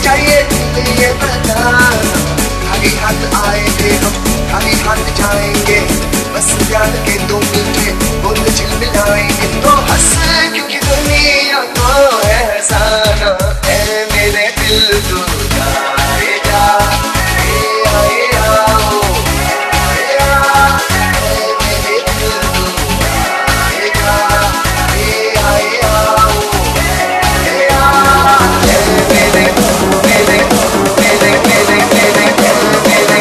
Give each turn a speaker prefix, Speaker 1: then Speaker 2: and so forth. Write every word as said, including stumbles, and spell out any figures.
Speaker 1: चाहिए दिल ये बताना, खाली हाथ आए थे हम खाली हाथ जाएंगे, बस प्यार के दो मीठे बोल झिलमिलाएंगे। तो हंस क्योंकि दुनिया को एहसाना है मेरे दिल तू जाए जा, ए आए आओ, ए आ, ए मेरे दिल तू जाए जा, ए आए आओ, ए आ, ए मेरे मेरे मेरे मेरे मेरे मेरे